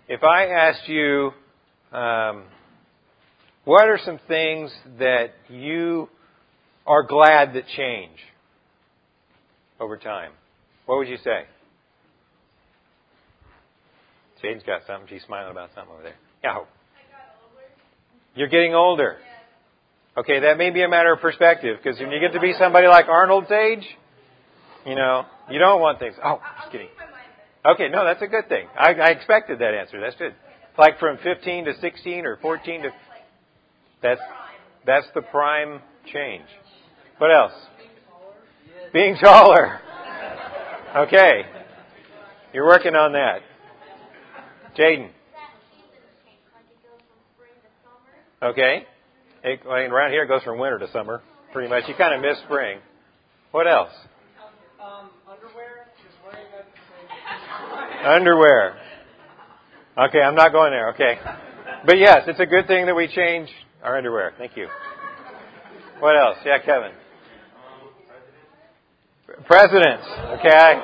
If I asked you, what are some things that you are glad that change over time? What would you say? Jaden's got something. She's smiling about something over there. Yeah. I got older. You're getting older. Yes. Okay, that may be a matter of perspective, because when you get to be somebody like Arnold's age, you don't want things. Oh, just kidding. Okay, no, that's a good thing. I expected that answer. That's good. Like from 15 to 16 or 14 to... That's the prime change. What else? Being taller. Okay. You're working on that. Jaden. Okay. Around here it goes from winter to summer, pretty much. You kind of miss spring. What else? Underwear. Just wearing Underwear. Okay, I'm not going there. Okay. But yes, it's a good thing that we change our underwear. Thank you. What else? Yeah, Kevin. Presidents. Okay.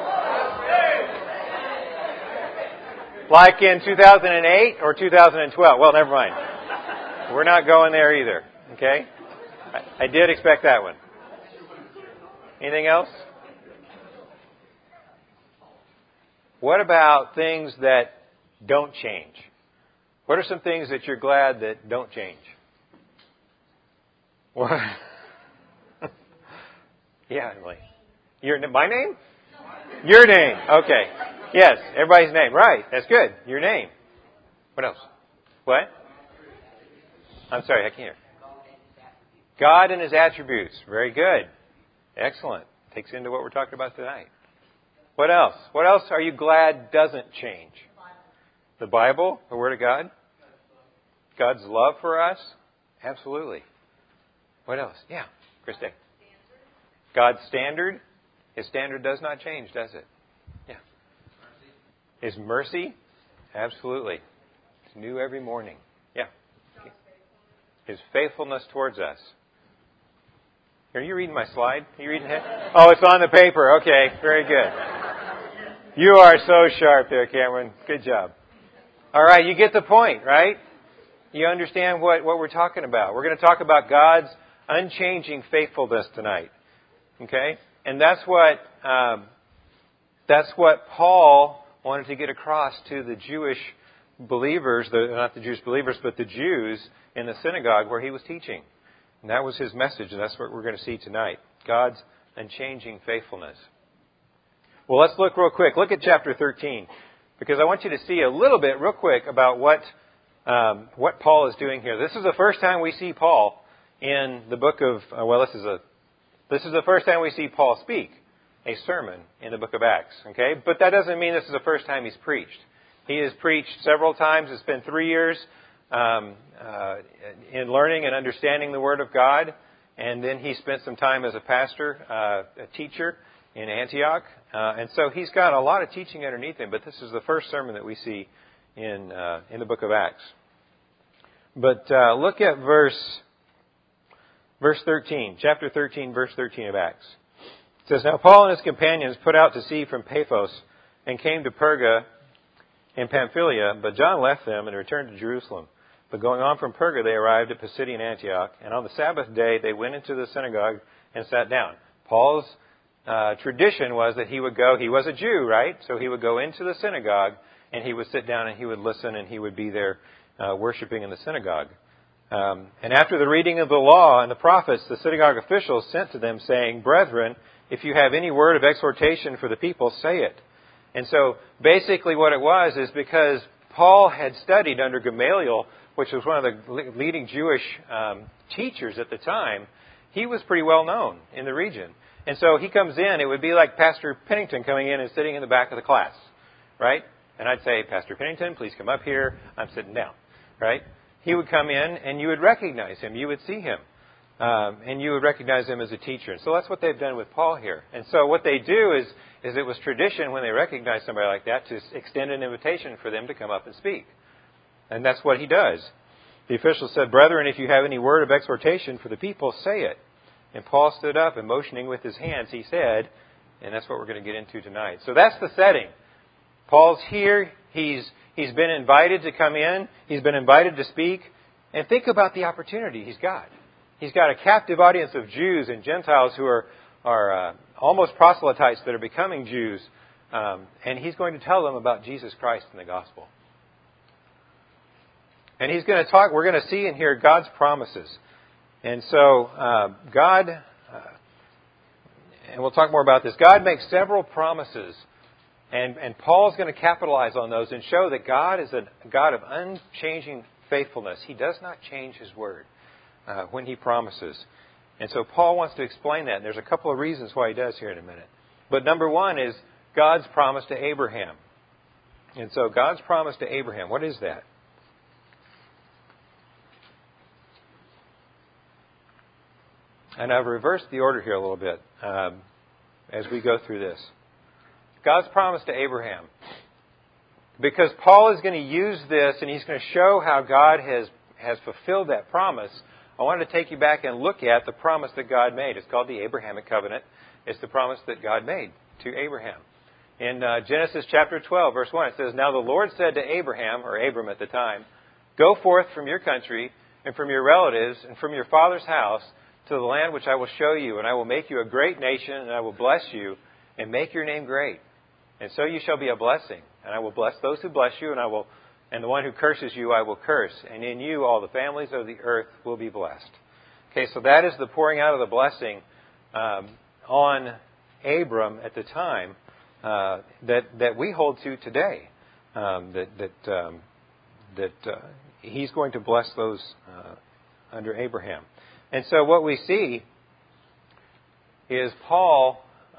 Like in 2008 or 2012? Well, never mind. We're not going there either. Okay? I did expect that one. Anything else? What about things that don't change? What are some things that you're glad that don't change? What? Yeah, Emily. My name? Your name. Okay. Yes, everybody's name. Right. That's good. Your name. What else? What? I'm sorry, I can't hear. God and His attributes. Very good. Excellent. Takes into what we're talking about tonight. What else? What else are you glad doesn't change? The Bible, the Word of God. God's love for us. Absolutely. What else? Yeah, Christy. God's standard. His standard does not change, does it? Yeah. His mercy. Absolutely. It's new every morning. Yeah. His faithfulness towards us. Are you reading my slide? Are you reading it? Oh, it's on the paper. Okay, very good. You are so sharp there, Cameron. Good job. All right, you get the point, right? You understand what we're talking about. We're going to talk about God's unchanging faithfulness tonight. Okay? And that's what Paul wanted to get across to the Jewish believers, not the Jewish believers, but the Jews in the synagogue where he was teaching. And that was his message, and that's what we're going to see tonight. God's unchanging faithfulness. Well, let's look real quick. Look at chapter 13, because I want you to see a little bit, real quick, about what Paul is doing here. This is the first time we see Paul in the book of, this is the first time we see Paul speak a sermon in the book of Acts. Okay? But that doesn't mean this is the first time he's preached. He has preached several times. It's been 3 years in learning and understanding the Word of God. And then he spent some time as a pastor, a teacher in Antioch. And so he's got a lot of teaching underneath him. But this is the first sermon that we see in the book of Acts. But look at verse 13, chapter 13, verse 13 of Acts. It says, Now Paul and his companions put out to sea from Paphos and came to Perga in Pamphylia, but John left them and returned to Jerusalem. But going on from Perga, they arrived at Pisidian Antioch, and on the Sabbath day they went into the synagogue and sat down. Paul's tradition was that he would go, he was a Jew, right? So he would go into the synagogue and he would sit down and he would listen and he would be there worshiping in the synagogue. And after the reading of the law and the prophets, the synagogue officials sent to them saying, Brethren, if you have any word of exhortation for the people, say it. And so basically what it was is because Paul had studied under Gamaliel, which was one of the leading Jewish teachers at the time, he was pretty well known in the region. And so he comes in, it would be like Pastor Pennington coming in and sitting in the back of the class, right? And I'd say, Pastor Pennington, please come up here. I'm sitting down, right? He would come in and you would recognize him. You would see him. And you would recognize him as a teacher. And so that's what they've done with Paul here. And so what they do is it was tradition when they recognize somebody like that to extend an invitation for them to come up and speak. And that's what he does. The official said, Brethren, if you have any word of exhortation for the people, say it. And Paul stood up and motioning with his hands, he said, and that's what we're going to get into tonight. So that's the setting. Paul's here. He's been invited to come in. He's been invited to speak. And think about the opportunity he's got. He's got a captive audience of Jews and Gentiles who are almost proselytes that are becoming Jews. And he's going to tell them about Jesus Christ and the gospel. And he's going to talk, we're going to see and hear God's promises. And so God, and we'll talk more about this, God makes several promises. And Paul's going to capitalize on those and show that God is a God of unchanging faithfulness. He does not change His word when He promises. And so Paul wants to explain that. And there's a couple of reasons why he does here in a minute. But number one is God's promise to Abraham. And so God's promise to Abraham, what is that? And I've reversed the order here a little bit as we go through this. God's promise to Abraham. Because Paul is going to use this and he's going to show how God has fulfilled that promise. I wanted to take you back and look at the promise that God made. It's called the Abrahamic covenant. It's the promise that God made to Abraham. In Genesis chapter 12, verse 1, it says, "Now the Lord said to Abraham," or Abram at the time, "Go forth from your country and from your relatives and from your father's house to the land which I will show you, and I will make you a great nation, and I will bless you and make your name great. And so you shall be a blessing. And I will bless those who bless you, and the one who curses you I will curse. And in you all the families of the earth will be blessed." Okay, so that is the pouring out of the blessing on Abram at the time that we hold to today. That he's going to bless those under Abraham. And so what we see is Paul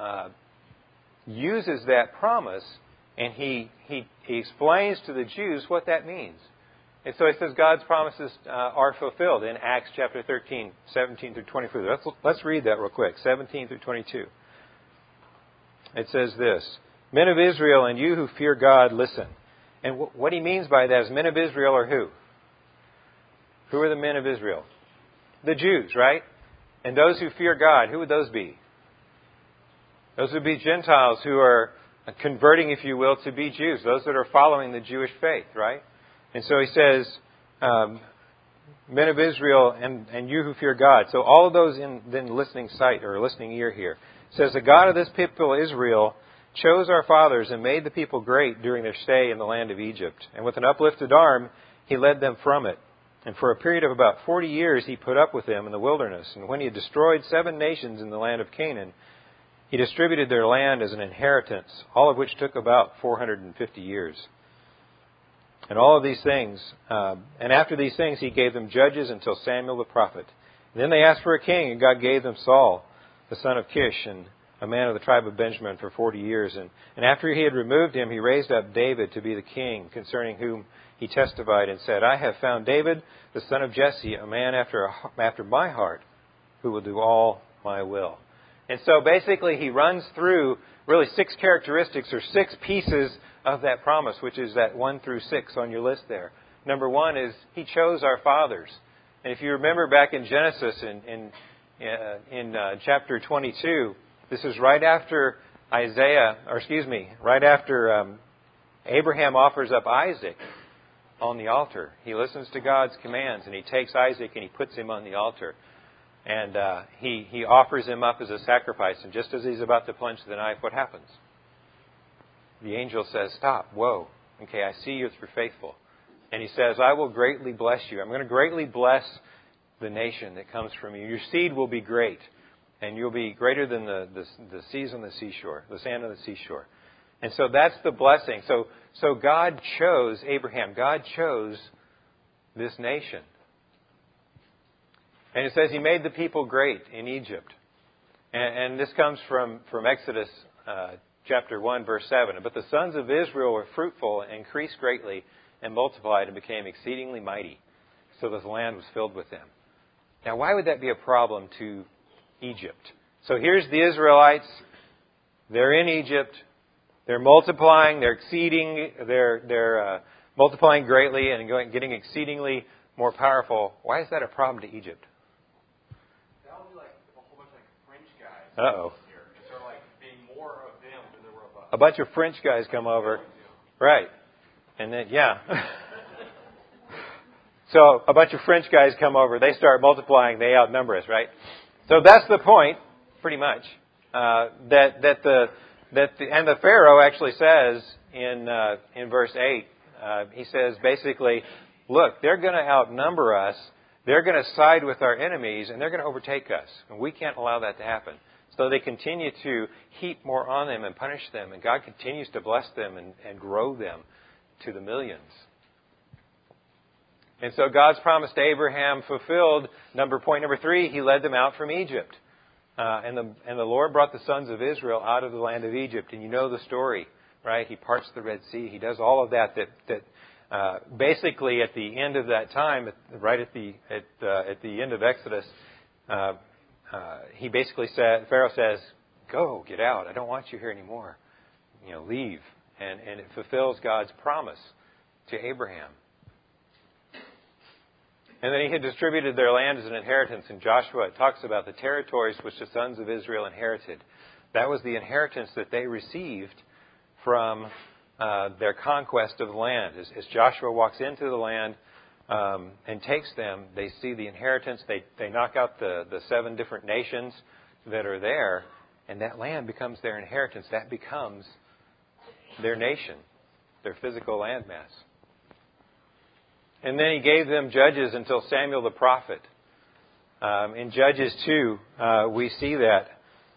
uses that promise and he explains to the Jews what that means. And so he says God's promises are fulfilled in Acts chapter 13, 17 through 22. Let's read that real quick, 17 through 22. It says this, "Men of Israel and you who fear God, listen." And what he means by that is men of Israel are who? Who are the men of Israel? The Jews, right? And those who fear God, who would those be? Those would be Gentiles who are converting, if you will, to be Jews. Those that are following the Jewish faith, right? And so he says, men of Israel and you who fear God. So all of those in listening sight or listening ear here. It says, "The God of this people Israel chose our fathers and made the people great during their stay in the land of Egypt. And with an uplifted arm, He led them from it. And for a period of about 40 years, He put up with them in the wilderness. And when He had destroyed 7 nations in the land of Canaan, He distributed their land as an inheritance, all of which took about 450 years. And all of these things, and after these things, He gave them judges until Samuel the prophet. And then they asked for a king, and God gave them Saul, the son of Kish, and a man of the tribe of Benjamin, for 40 years. And after He had removed him, He raised up David to be the king, concerning whom He testified and said, 'I have found David, the son of Jesse, a man after my heart, who will do all my will.'" And so basically he runs through really 6 characteristics or 6 pieces of that promise, which is that 1 through 6 on your list there. Number 1 is He chose our fathers. And if you remember back in Genesis in chapter 22, this is right after Abraham offers up Isaac on the altar. He listens to God's commands and he takes Isaac and he puts him on the altar. And he offers him up as a sacrifice. And just as he's about to plunge the knife, what happens? The angel says, "Stop, whoa. Okay, I see you're faithful." And he says, "I will greatly bless you. I'm going to greatly bless the nation that comes from you. Your seed will be great. And you'll be greater than the seas on the seashore, the sand on the seashore." And so that's the blessing. So God chose Abraham. God chose this nation. And it says He made the people great in Egypt. And this comes from Exodus chapter 1, verse 7. "But the sons of Israel were fruitful and increased greatly and multiplied and became exceedingly mighty, so that the land was filled with them." Now, why would that be a problem to Egypt? So here's the Israelites. They're in Egypt. They're multiplying. They're exceeding. They're multiplying greatly and getting exceedingly more powerful. Why is that a problem to Egypt? That would be like a whole bunch of French guys. Uh-oh. Here. It's sort of like being more of them than there were of us. A bunch of French guys come over. Right. And then, yeah. So a bunch of French guys come over. They start multiplying. They outnumber us, right? So that's the point, pretty much. And the Pharaoh actually says in verse 8, he says basically, look, they're going to outnumber us. They're going to side with our enemies, and they're going to overtake us. And we can't allow that to happen. So they continue to heap more on them and punish them. And God continues to bless them and grow them to the millions. And so God's promise to Abraham fulfilled. Point number 3, He led them out from Egypt. And the Lord brought the sons of Israel out of the land of Egypt. And you know the story, right? He parts the Red Sea. He does all of that basically at the end of that time, right at the end of Exodus, he basically said, Pharaoh says, "Go, get out. I don't want you here anymore. Leave." And it fulfills God's promise to Abraham. And then He had distributed their land as an inheritance. In Joshua, it talks about the territories which the sons of Israel inherited. That was the inheritance that they received from their conquest of the land. As Joshua walks into the land and takes them, they see the inheritance. They knock out the 7 different nations that are there, and that land becomes their inheritance. That becomes their nation, their physical landmass. And then He gave them judges until Samuel the prophet. In Judges 2, we see that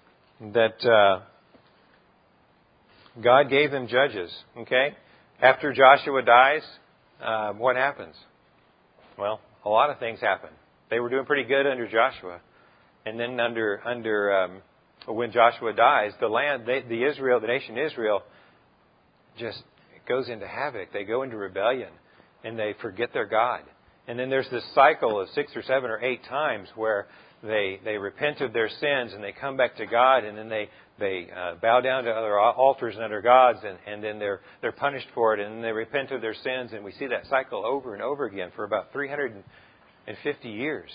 God gave them judges. Okay? After Joshua dies, what happens? Well, a lot of things happen. They were doing pretty good under Joshua. And then when Joshua dies, the nation Israel just goes into havoc. They go into rebellion. And they forget their God. And then there's this cycle of 6 or 7 or 8 times where they repent of their sins and they come back to God, and then they bow down to other altars and other gods, and then they're punished for it, and then they repent of their sins, and we see that cycle over and over again for about 350 years.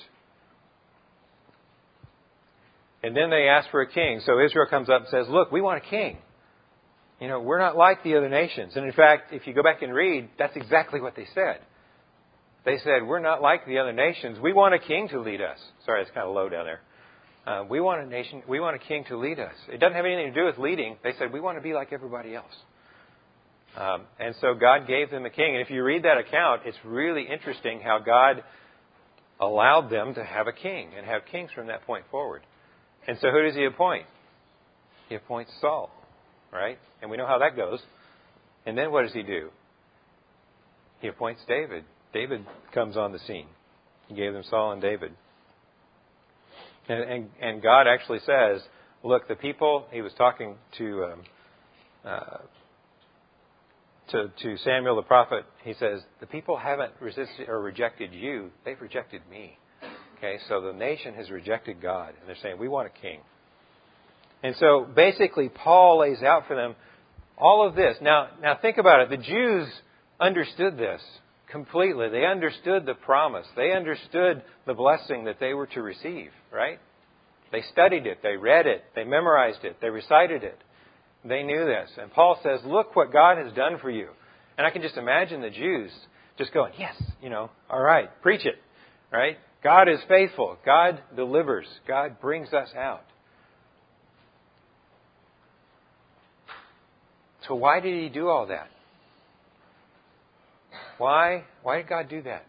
And then they ask for a king. So Israel comes up and says, "Look, we want a king. We're not like the other nations." And in fact, if you go back and read, that's exactly what they said. They said, "We're not like the other nations. We want a king to lead us." Sorry, it's kind of low down there. We want a king to lead us. It doesn't have anything to do with leading. They said, "We want to be like everybody else." And so God gave them a king. And if you read that account, it's really interesting how God allowed them to have a king and have kings from that point forward. And so who does He appoint? He appoints Saul. Right? And we know how that goes. And then what does He do? He appoints David. David comes on the scene. He gave them Saul and David. And God actually says, look, the people, He was talking to Samuel the prophet. He says, the people haven't resisted or rejected you. They've rejected me. Okay, so the nation has rejected God. And they're saying, we want a king. And so basically Paul lays out for them all of this. Now think about it. The Jews understood this completely. They understood the promise. They understood the blessing that they were to receive, right? They studied it. They read it. They memorized it. They recited it. They knew this. And Paul says, look what God has done for you. And I can just imagine the Jews just going, yes, all right, preach it, right? God is faithful. God delivers. God brings us out. So why did He do all that? Why did God do that?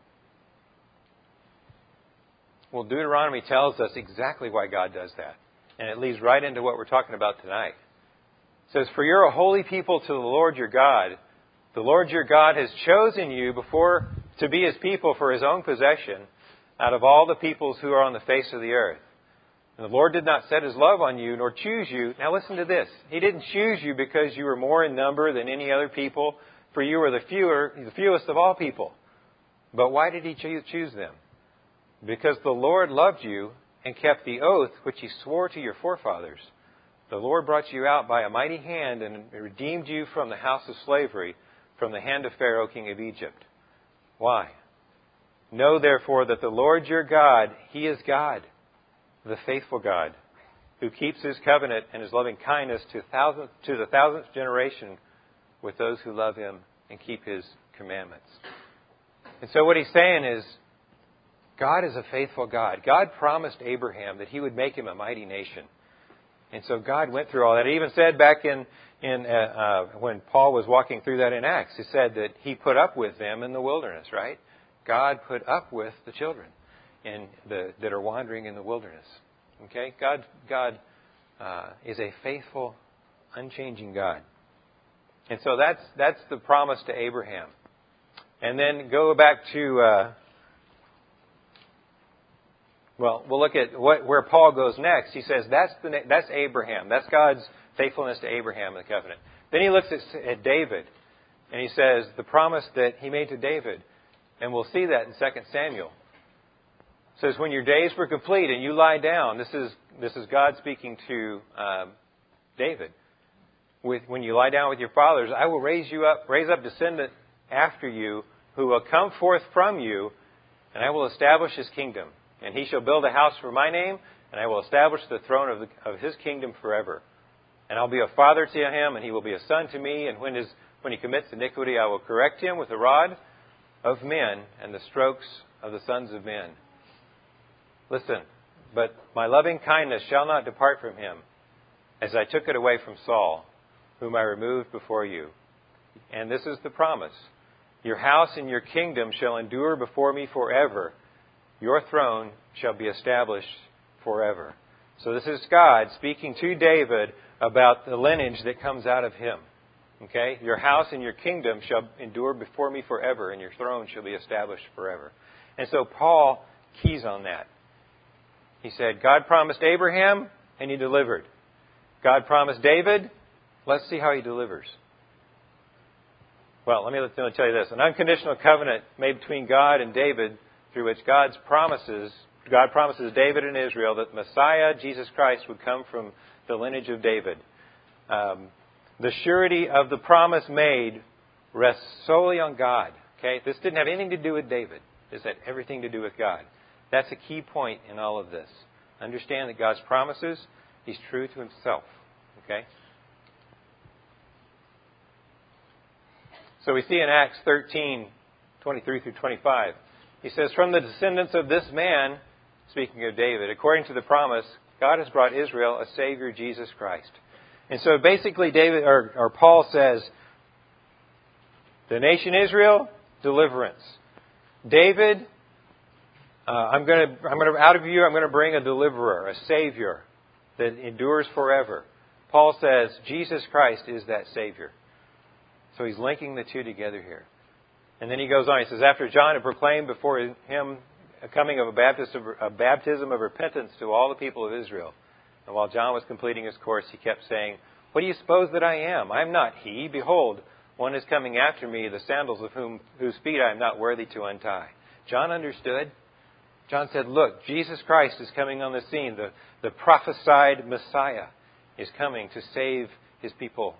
Well, Deuteronomy tells us exactly why God does that. And it leads right into what we're talking about tonight. It says, "For you're a holy people to the Lord your God. The Lord your God has chosen you before to be His people for His own possession out of all the peoples who are on the face of the earth. And the Lord did not set His love on you, nor choose you." Now listen to this. He didn't choose you because you were more in number than any other people, for you were the fewest of all people. But why did He choose them? Because the Lord loved you and kept the oath which He swore to your forefathers. The Lord brought you out by a mighty hand and redeemed you from the house of slavery, from the hand of Pharaoh, king of Egypt. Why? Know therefore that the Lord your God, He is God, the faithful God, who keeps His covenant and His loving kindness to the 1,000th generation with those who love Him and keep His commandments. And so what he's saying is, God is a faithful God. God promised Abraham that He would make him a mighty nation. And so God went through all that. He even said back in when Paul was walking through that in Acts, He said that He put up with them in the wilderness, right? God put up with the children that are wandering in the wilderness. Okay? God is a faithful, unchanging God. And so that's the promise to Abraham. And then go back to, we'll look at where Paul goes next. He says that's Abraham. That's God's faithfulness to Abraham in the covenant. Then he looks at David, and he says the promise that he made to David. And we'll see that in 2 Samuel. It says, when your days were complete and you lie down, this is God speaking to David. When you lie down with your fathers, I will raise up descendant after you who will come forth from you, and I will establish his kingdom. And he shall build a house for my name, and I will establish the throne of his kingdom forever. And I'll be a father to him, and he will be a son to me. And when he commits iniquity, I will correct him with the rod of men and the strokes of the sons of men. Listen, but my loving kindness shall not depart from him, as I took it away from Saul, whom I removed before you. And this is the promise. Your house and your kingdom shall endure before me forever. Your throne shall be established forever. So this is God speaking to David about the lineage that comes out of him. Okay? Your house and your kingdom shall endure before me forever, and your throne shall be established forever. And so Paul keys on that. He said, God promised Abraham, and He delivered. God promised David. Let's see how He delivers. Well, let me tell you this. An unconditional covenant made between God and David, through which God promises David and Israel that Messiah, Jesus Christ, would come from the lineage of David. The surety of the promise made rests solely on God. Okay? This didn't have anything to do with David. This had everything to do with God. That's a key point in all of this. Understand that God's promises, He's true to Himself. Okay? So we see in Acts 13, 23 through 25, he says, from the descendants of this man, speaking of David, according to the promise, God has brought Israel a Savior, Jesus Christ. And so basically David or Paul says, the nation Israel, deliverance. David, I'm going to out of you I'm going to bring a deliverer, a Savior that endures forever. Paul says Jesus Christ is that Savior. So he's linking the two together here. And then he goes on. He says, after John had proclaimed before him a coming of a baptism of repentance to all the people of Israel. And while John was completing his course, he kept saying, what do you suppose that I am? I am not he. Behold, one is coming after me, the sandals of whose feet I am not worthy to untie. John understood. John said, look, Jesus Christ is coming on the scene. The prophesied Messiah is coming to save His people.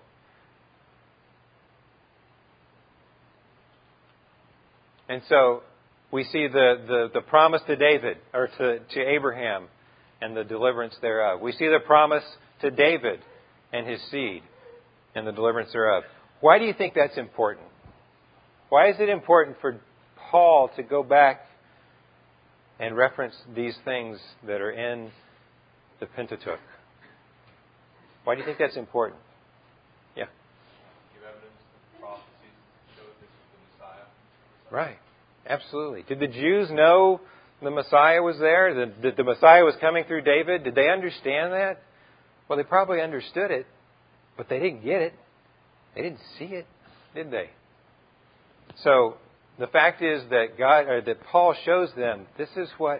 And so we see the promise to David, or to Abraham, and the deliverance thereof. We see the promise to David and his seed, and the deliverance thereof. Why do you think that's important? Why is it important for Paul to go back and reference these things that are in the Pentateuch? Why do you think that's important? Yeah. Give evidence that the prophecies show this is the Messiah. Right. Absolutely. Did the Jews know the Messiah was there? That the Messiah was coming through David? Did they understand that? Well, they probably understood it, but they didn't get it. They didn't see it, did they? So the fact is that Paul shows them, this is what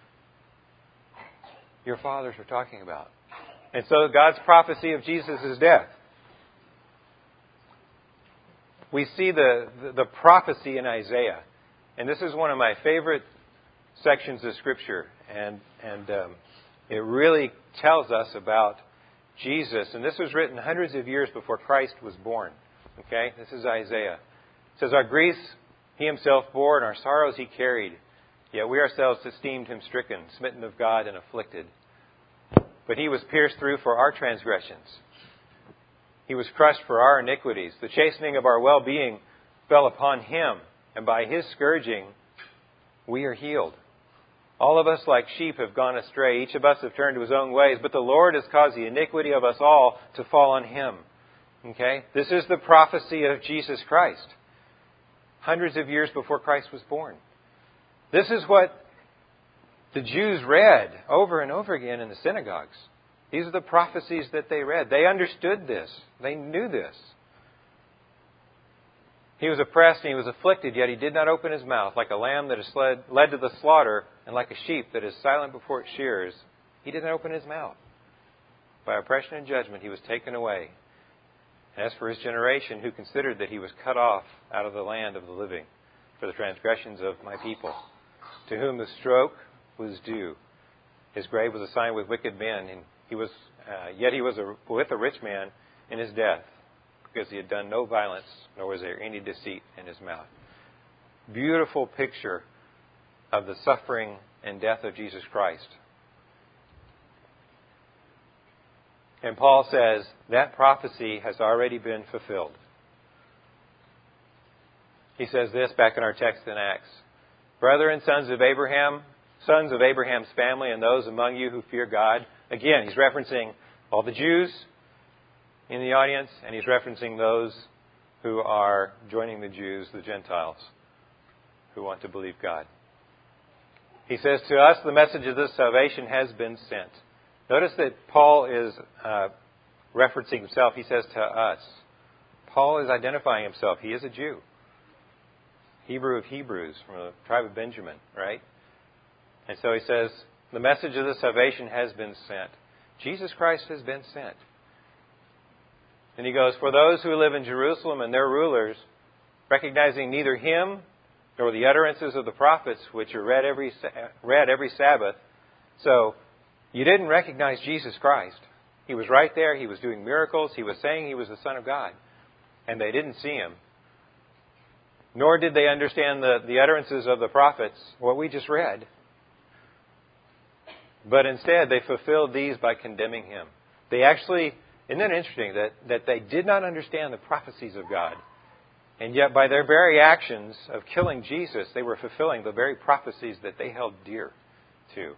your fathers were talking about. And so God's prophecy of Jesus' death. We see the prophecy in Isaiah. And this is one of my favorite sections of Scripture. And it really tells us about Jesus. And this was written hundreds of years before Christ was born. Okay? This is Isaiah. It says, our griefs He Himself bore, and our sorrows He carried. Yet we ourselves esteemed Him stricken, smitten of God, and afflicted. But He was pierced through for our transgressions. He was crushed for our iniquities. The chastening of our well-being fell upon Him, and by His scourging we are healed. All of us like sheep have gone astray. Each of us have turned to his own ways. But the Lord has caused the iniquity of us all to fall on Him. Okay? This is the prophecy of Jesus Christ. Hundreds of years before Christ was born. This is what the Jews read over and over again in the synagogues. These are the prophecies that they read. They understood this. They knew this. He was oppressed and He was afflicted, yet He did not open His mouth. Like a lamb that is led to the slaughter, and like a sheep that is silent before its shearers, He did not open His mouth. By oppression and judgment He was taken away. And as for His generation, who considered that He was cut off out of the land of the living for the transgressions of my people, to whom the stroke was due. His grave was assigned with wicked men, and yet he was with a rich man in his death, because he had done no violence, nor was there any deceit in his mouth. Beautiful picture of the suffering and death of Jesus Christ. And Paul says that prophecy has already been fulfilled. He says this back in our text in Acts. Brethren, sons of Abraham's family, and those among you who fear God. Again, he's referencing all the Jews in the audience, and he's referencing those who are joining the Jews, the Gentiles, who want to believe God. He says to us, the message of this salvation has been sent. Notice that Paul is referencing himself. He says to us. Paul is identifying himself. He is a Jew. Hebrew of Hebrews, from the tribe of Benjamin, right? And so he says, the message of the salvation has been sent. Jesus Christ has been sent. And he goes, for those who live in Jerusalem and their rulers, recognizing neither Him nor the utterances of the prophets, which are read every Sabbath. So, you didn't recognize Jesus Christ. He was right there. He was doing miracles. He was saying He was the Son of God. And they didn't see Him. Nor did they understand the utterances of the prophets, what we just read. But instead, they fulfilled these by condemning Him. They actually, isn't that interesting, that they did not understand the prophecies of God. And yet, by their very actions of killing Jesus, they were fulfilling the very prophecies that they held dear to.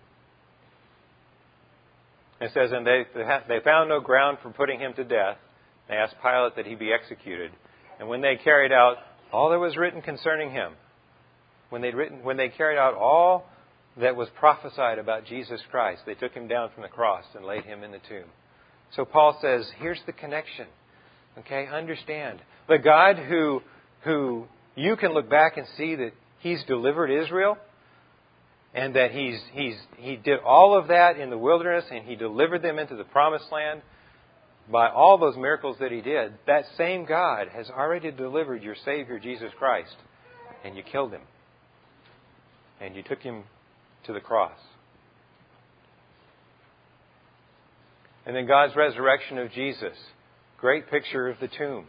It says, and they found no ground for putting Him to death. They asked Pilate that He be executed. And when they carried out all that was written concerning Him, when they carried out all that was prophesied about Jesus Christ, they took Him down from the cross and laid Him in the tomb. So Paul says, here's the connection. Okay, understand. The God who you can look back and see that He's delivered Israel, and that He did all of that in the wilderness, and He delivered them into the promised land by all those miracles that He did. That same God has already delivered your Savior, Jesus Christ, and you killed Him. And you took Him to the cross. And then God's resurrection of Jesus. Great picture of the tomb.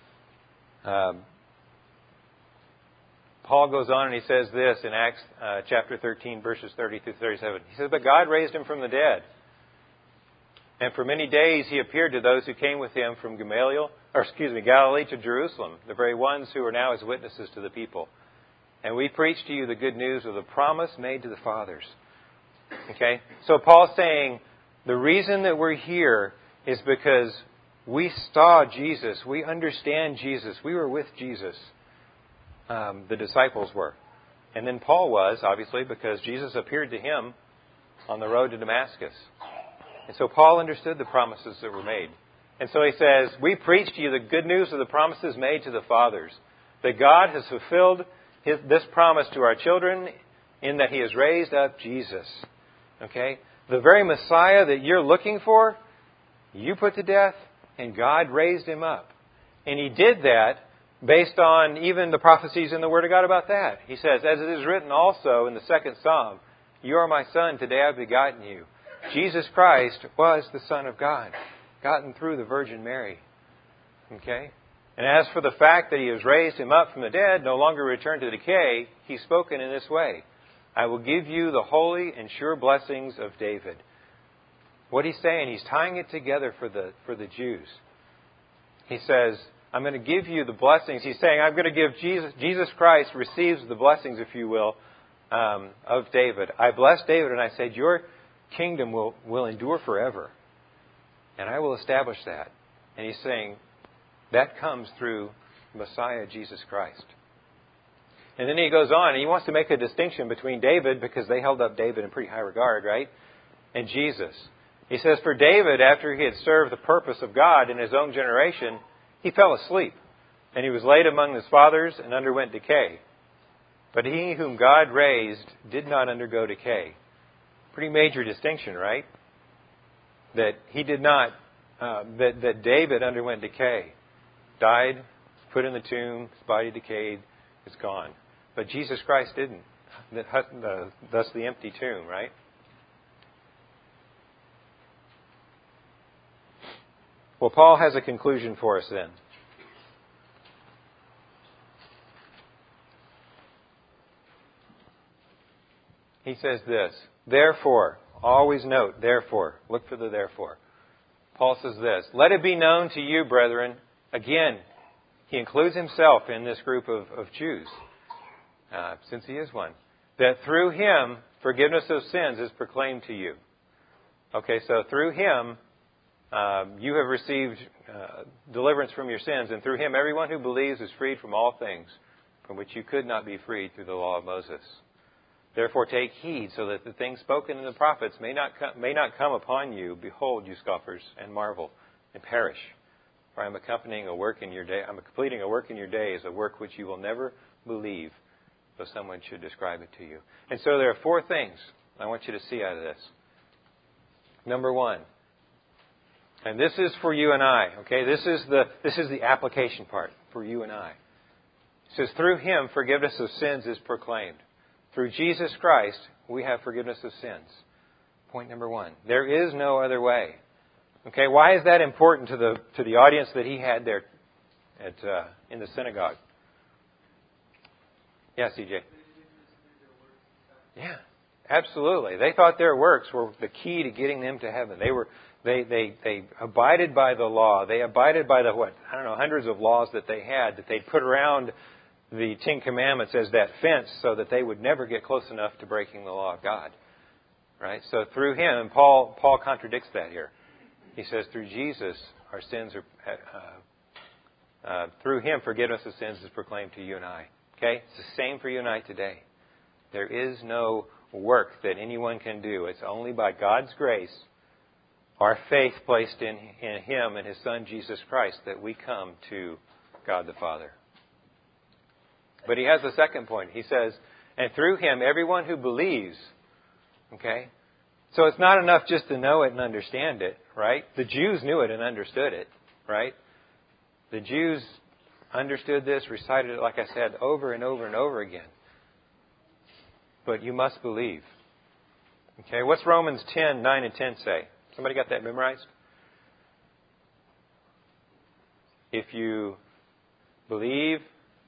Paul goes on and he says this in Acts chapter 13, verses 30 through 37. He says, but God raised Him from the dead. And for many days He appeared to those who came with Him from Galilee to Jerusalem, the very ones who are now His witnesses to the people. And we preach to you the good news of the promise made to the fathers. Okay? So Paul's saying, the reason that we're here is because we saw Jesus. We understand Jesus. We were with Jesus. The disciples were. And then Paul was, obviously, because Jesus appeared to him on the road to Damascus. And so Paul understood the promises that were made. And so he says, we preach to you the good news of the promises made to the fathers. That God has fulfilled this promise to our children in that He has raised up Jesus. Okay? The very Messiah that you're looking for, you put to death, and God raised Him up. And He did that based on even the prophecies in the Word of God about that. He says, as it is written also in the second Psalm, you are my Son, today I've begotten you. Jesus Christ was the Son of God, gotten through the Virgin Mary. Okay? And as for the fact that He has raised Him up from the dead, no longer returned to decay, He's spoken in this way. I will give you the holy and sure blessings of David. What He's saying, He's tying it together for the Jews. He says, I'm going to give you the blessings. He's saying, I'm going to give Jesus Christ receives the blessings, if you will, of David. I bless David and I said, your kingdom will endure forever. And I will establish that. And he's saying, that comes through Messiah, Jesus Christ. And then he goes on, and he wants to make a distinction between David, because they held up David in pretty high regard, right? And Jesus. He says, for David, after he had served the purpose of God in his own generation, he fell asleep, and he was laid among his fathers and underwent decay. But he whom God raised did not undergo decay. Pretty major distinction, right? That he did not, that David underwent decay. Died, put in the tomb, his body decayed, it's gone. But Jesus Christ didn't. Thus the empty tomb, right? Well, Paul has a conclusion for us then. He says this, therefore, always note, therefore, look for the therefore. Paul says this, let it be known to you, brethren, again, he includes himself in this group of Jews, since he is one, that through him, forgiveness of sins is proclaimed to you. Okay, so through him, you have received deliverance from your sins, and through him everyone who believes is freed from all things from which you could not be freed through the law of Moses. Therefore take heed, so that the things spoken in the prophets may not come upon you. Behold, you scoffers, and marvel, and perish. For I am completing a work in your days, a work which you will never believe, though someone should describe it to you. And so there are four things I want you to see out of this. Number one, and this is for you and I, okay? This is the application part for you and I. It says, through him forgiveness of sins is proclaimed. Through Jesus Christ, we have forgiveness of sins. Point number one. There is no other way. Okay, why is that important to the audience that he had there in the synagogue? Yeah, CJ. Yeah, absolutely. They thought their works were the key to getting them to heaven. They abided by the law. They abided by hundreds of laws that they had that they put around the Ten Commandments as that fence so that they would never get close enough to breaking the law of God. Right? So through him, and Paul contradicts that here. He says, through Jesus, our sins are, through him, forgiveness of sins is proclaimed to you and I. Okay? It's the same for you and I today. There is no work that anyone can do. It's only by God's grace, our faith placed in him and his Son, Jesus Christ, that we come to God the Father. But he has a second point. He says, and through him, everyone who believes. Okay? So it's not enough just to know it and understand it, right? The Jews knew it and understood it, right? The Jews understood this, recited it, like I said, over and over and over again. But you must believe. Okay? What's Romans 10, 9 and 10 say? Somebody got that memorized? If you believe,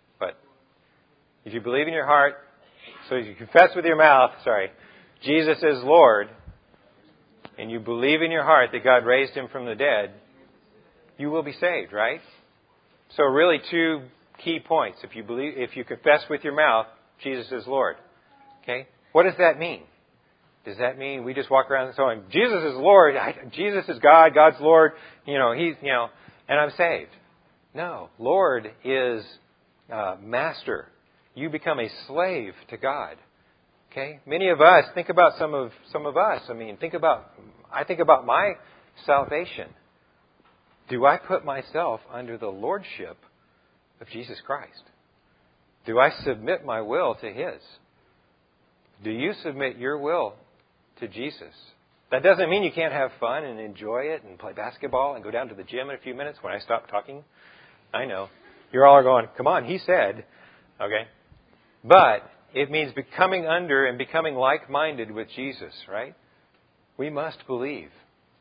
if you believe in your heart, so you confess with your mouth, Jesus is Lord, and you believe in your heart that God raised him from the dead, you will be saved, right? So really two key points. If you confess with your mouth, Jesus is Lord. Okay? What does that mean? Does that mean we just walk around saying, Jesus is Lord, Jesus is God, God's Lord, and I'm saved? No. Lord is master. You become a slave to God. Okay? Many of us, think about some of us. I think about my salvation. Do I put myself under the lordship of Jesus Christ? Do I submit my will to his? Do you submit your will to Jesus? That doesn't mean you can't have fun and enjoy it and play basketball and go down to the gym in a few minutes when I stop talking. I know. You're all going, come on, he said. Okay? But it means becoming under and becoming like-minded with Jesus, right? We must believe.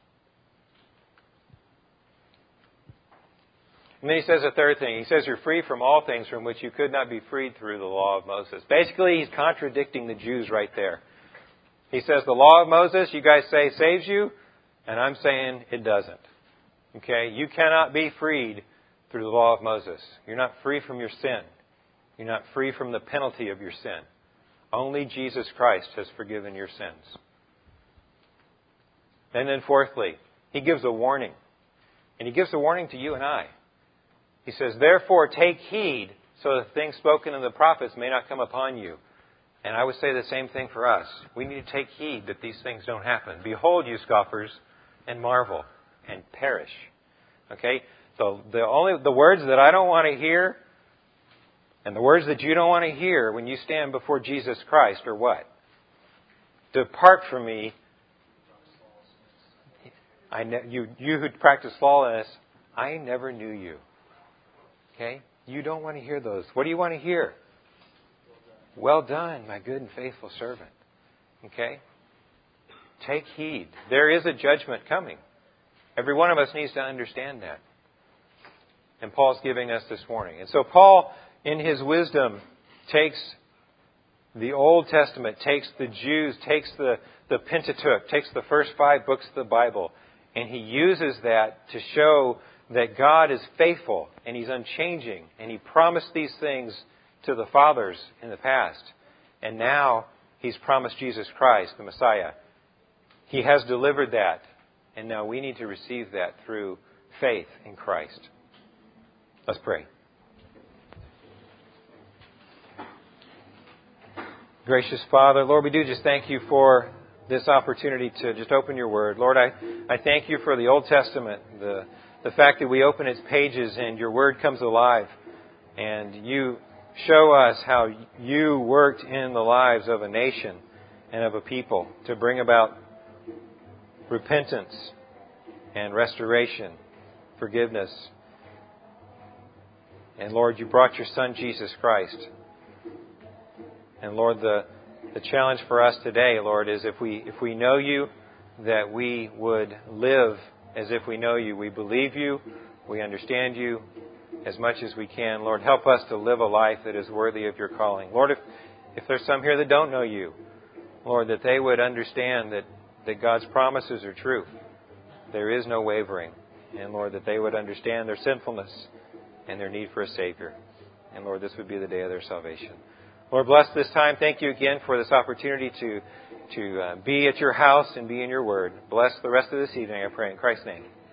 And then he says a third thing. He says you're free from all things from which you could not be freed through the law of Moses. Basically, he's contradicting the Jews right there. He says the law of Moses, you guys say, saves you, and I'm saying it doesn't. Okay? You cannot be freed through the law of Moses. You're not free from your sin. You're not free from the penalty of your sin. Only Jesus Christ has forgiven your sins. And then fourthly, He gives a warning. And He gives a warning to you and I. He says, therefore take heed so that things spoken in the prophets may not come upon you. And I would say the same thing for us. We need to take heed that these things don't happen. Behold, you scoffers, and marvel, and perish. Okay? So the words that I don't want to hear, and the words that you don't want to hear when you stand before Jesus Christ are what? Depart from me. You who practice lawlessness, I never knew you. Okay? You don't want to hear those. What do you want to hear? Well done, my good and faithful servant. Okay? Take heed. There is a judgment coming. Every one of us needs to understand that. And Paul's giving us this warning. And so Paul, in his wisdom, takes the Old Testament, takes the Jews, takes the Pentateuch, takes the first 5 books of the Bible, and he uses that to show that God is faithful and He's unchanging. And He promised these things to the fathers in the past. And now He's promised Jesus Christ, the Messiah. He has delivered that. And now we need to receive that through faith in Christ. Let's pray. Gracious Father, Lord, we do just thank You for this opportunity to just open Your Word. Lord, I thank You for the Old Testament, the fact that we open its pages and Your Word comes alive. And You show us how You worked in the lives of a nation and of a people to bring about repentance and restoration, forgiveness. And Lord, You brought Your Son, Jesus Christ. And Lord, the challenge for us today, Lord, is if we know You, that we would live as if we know You. We believe You. We understand You as much as we can. Lord, help us to live a life that is worthy of Your calling. Lord, if there's some here that don't know You, Lord, that they would understand that God's promises are true. There is no wavering. And Lord, that they would understand their sinfulness and their need for a Savior. And Lord, this would be the day of their salvation. Lord, bless this time. Thank You again for this opportunity to be at Your house and be in Your Word. Bless the rest of this evening, I pray in Christ's name.